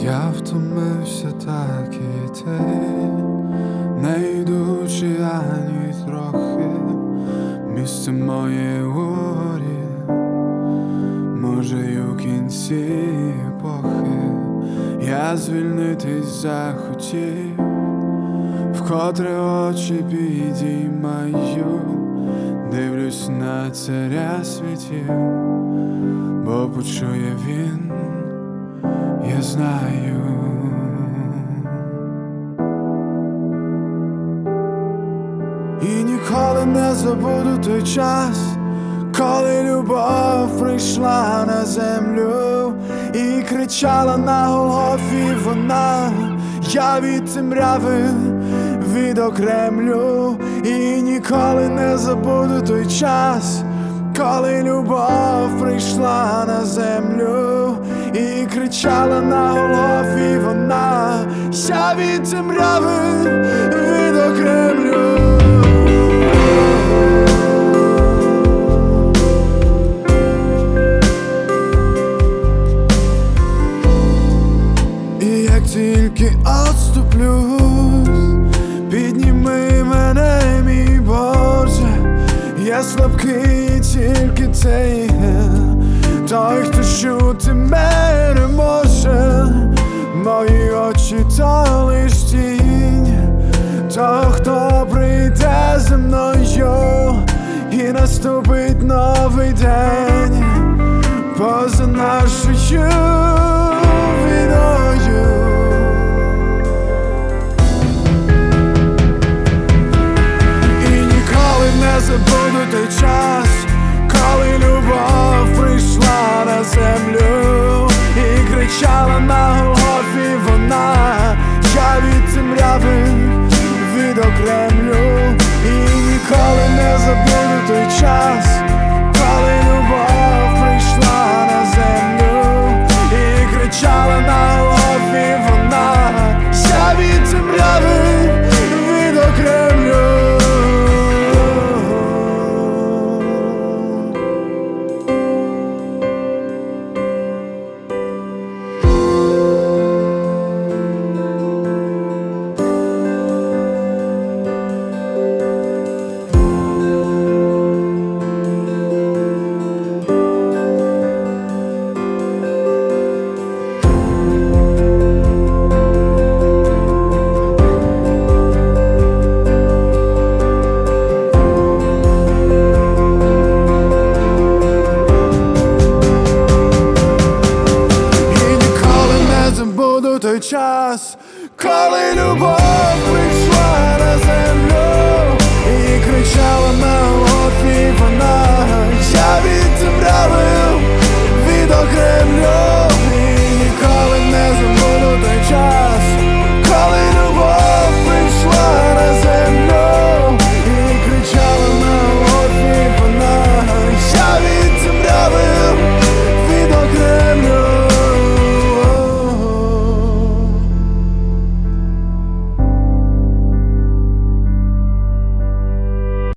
Я втомився так іти, не йдучи ані трохи. Місце моє у горі, може й у кінці епохи. Я звільнитись захотів, вкотре очі підіймаю, дивлюсь на царя світів, бо почує він, я знаю. І ніколи не забуду той час, коли любов прийшла на землю і кричала на Голгофі вона: я від темряви відокремлю. І ніколи не забуду той час, коли любов прийшла на землю і кричала на Голгофі вона: я від темряви відокремлю. І як тільки отступлюсь, підніми мене, мій Боже. Я слабкий, тільки ти є той, хто чути мене може. Мої очі то лиш тінь того, хто прийде за мною, і наступить новий день поза нашою війною. І ніколи не забуду той час, коли любов прийшла на землю і кричала на Голгофі вона: я від темряви відокремлю. І ніколи не забуду той час, коли любов прийшла на землю і кричала на Голгофі вона: я від темряви відокремлю. Той час, коли любов прийшла на землю і кричала на Голгофі вона: я від темряви